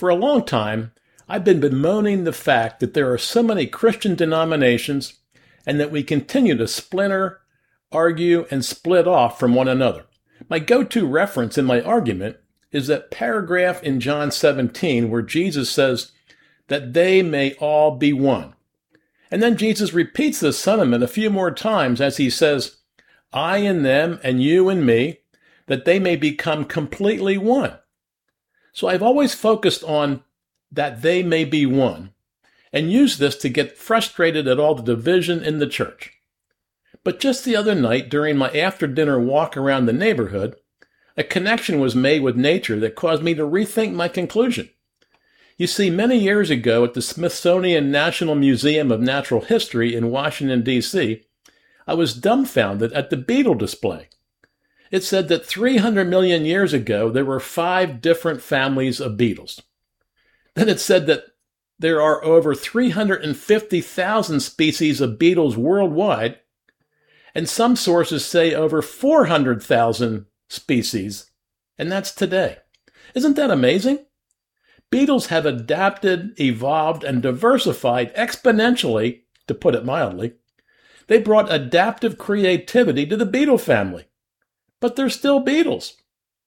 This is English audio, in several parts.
For a long time, I've been bemoaning the fact that there are so many Christian denominations and that we continue to splinter, argue, and split off from one another. My go-to reference in my argument is that paragraph in John 17 where Jesus says that they may all be one. And then Jesus repeats this sentiment a few more times as he says, I in them and you in me, that they may become completely one. So I've always focused on that they may be one and used this to get frustrated at all the division in the church. But just the other night, during my after-dinner walk around the neighborhood, a connection was made with nature that caused me to rethink my conclusion. You see, many years ago at the Smithsonian National Museum of Natural History in Washington, D.C., I was dumbfounded at the beetle display. It said that 300 million years ago, there were 5 different families of beetles. Then it said that there are over 350,000 species of beetles worldwide, and some sources say over 400,000 species, and that's today. Isn't that amazing? Beetles have adapted, evolved, and diversified exponentially, to put it mildly. They brought adaptive creativity to the beetle family, but they're still beetles.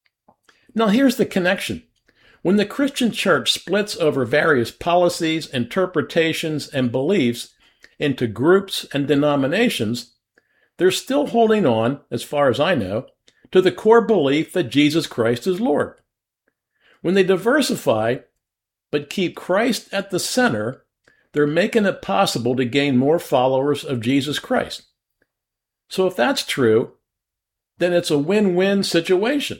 Now here's the connection. When the Christian church splits over various policies, interpretations, and beliefs into groups and denominations, they're still holding on, as far as I know, to the core belief that Jesus Christ is Lord. When they diversify, but keep Christ at the center, they're making it possible to gain more followers of Jesus Christ. So if that's true, then it's a win-win situation.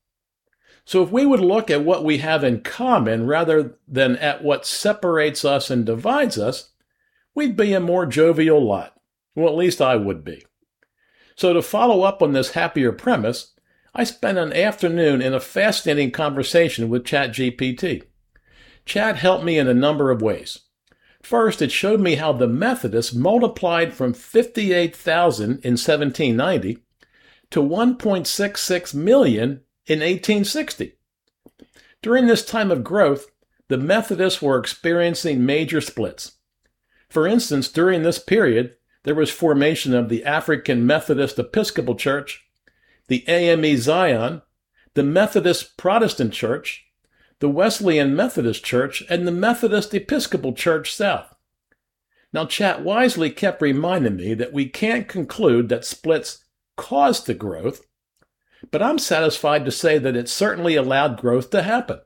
So if we would look at what we have in common rather than at what separates us and divides us, we'd be a more jovial lot. Well, at least I would be. So to follow up on this happier premise, I spent an afternoon in a fascinating conversation with ChatGPT. Chat helped me in a number of ways. First, it showed me how the Methodists multiplied from 58,000 in 1790 to 1.66 million in 1860. During this time of growth, the Methodists were experiencing major splits. For instance, during this period, there was formation of the African Methodist Episcopal Church, the AME Zion, the Methodist Protestant Church, the Wesleyan Methodist Church, and the Methodist Episcopal Church South. Now, Chat wisely kept reminding me that we can't conclude that splits caused the growth, but I'm satisfied to say that it certainly allowed growth to happen.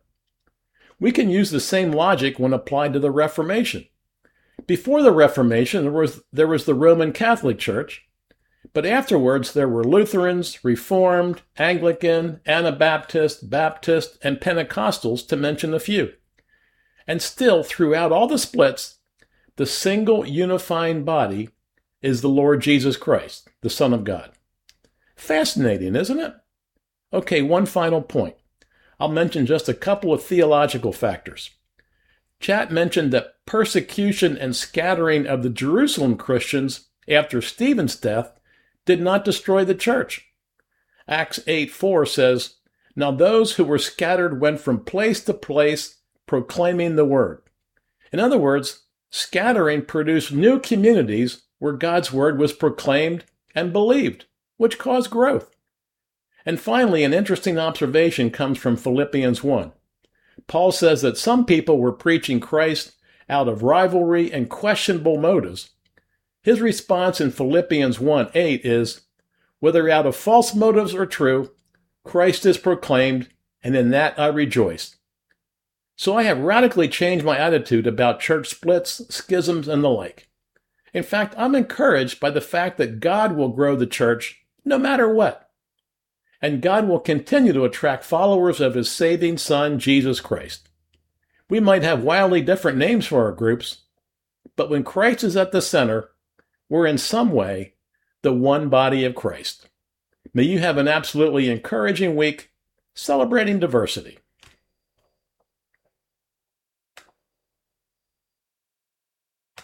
We can use the same logic when applied to the Reformation. Before the Reformation, there was the Roman Catholic Church, but afterwards there were Lutherans, Reformed, Anglican, Anabaptist, Baptist, and Pentecostals, to mention a few. And still, throughout all the splits, the single unifying body is the Lord Jesus Christ, the Son of God. Fascinating, isn't it? Okay, one final point. I'll mention just a couple of theological factors. Chat mentioned that persecution and scattering of the Jerusalem Christians after Stephen's death did not destroy the church. Acts 8:4 says, Now those who were scattered went from place to place proclaiming the word. In other words, scattering produced new communities where God's word was proclaimed and believed, which caused growth. And finally, an interesting observation comes from Philippians 1. Paul says that some people were preaching Christ out of rivalry and questionable motives. His response in Philippians 1:8 is, Whether out of false motives or true, Christ is proclaimed, and in that I rejoice. So I have radically changed my attitude about church splits, schisms, and the like. In fact, I'm encouraged by the fact that God will grow the church no matter what. And God will continue to attract followers of his saving Son, Jesus Christ. We might have wildly different names for our groups, but when Christ is at the center, we're in some way the one body of Christ. May you have an absolutely encouraging week celebrating diversity.